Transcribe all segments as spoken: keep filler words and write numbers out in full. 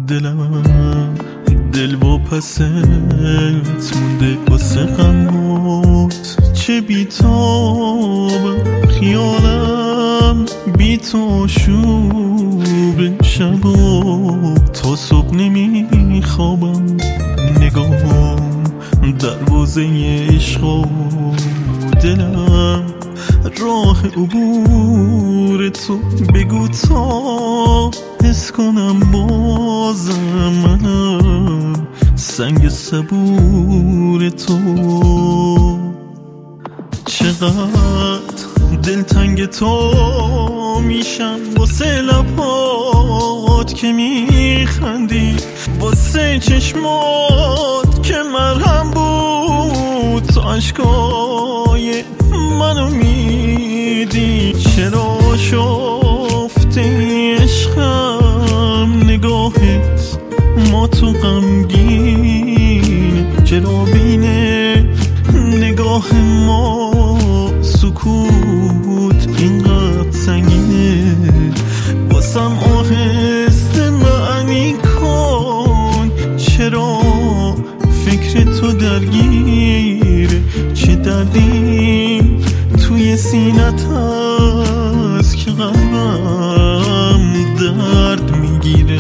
دلم دل با پست مونده واسه غمات، چه بیتابم خیالم بی تو شوب شبا، تا صبح نمیخوابم نگاهم دروازه عشق و دلم راه عبور تو بگو تا حس کنم بازم منم سنگ صبور تو. چقدر دلتنگ تو میشم واسه لبات که میخندی، واسه چشمات که مرهم بود تا عشقای منو میدی. چرا شفته عشقم نگاهت ما تو غمگینه، چرا بینه نگاه ما سکوت اینقدر سنگینه. باسم آهسته معنی کن چرا فکر تو درگیره، چه دردی توی سینت هست که قلبم درد میگیره.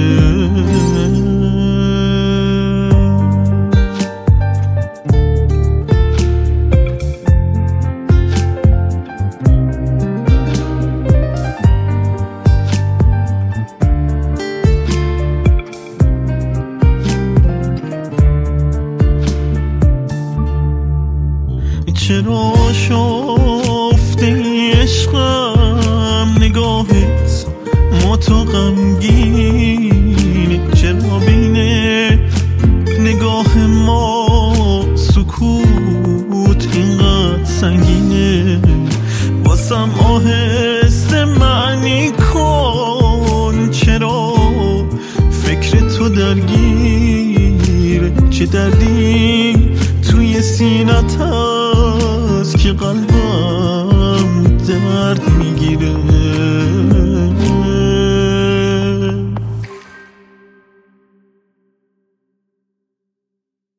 چرا شفته عشقم نگاهت ما تو غمگین